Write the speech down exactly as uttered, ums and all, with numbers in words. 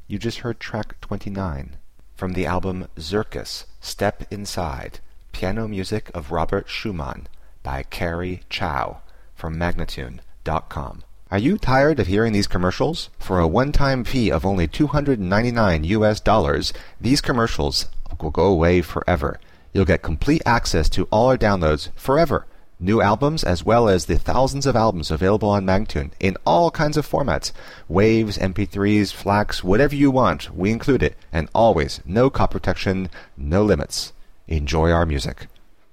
You just heard track twenty-nine from the album Zirkus, Step Inside, piano music of Robert Schumann by Carrie Chow from Magnatune dot com. Are you tired of hearing these commercials? For a one-time fee of only two hundred ninety-nine U S dollars, these commercials will go away forever. You'll get complete access to all our downloads forever. New albums as well as the thousands of albums available on Magnatune in all kinds of formats. Waves, M P threes, FLACs, whatever you want, we include it. And always, no copy protection, no limits. Enjoy our music.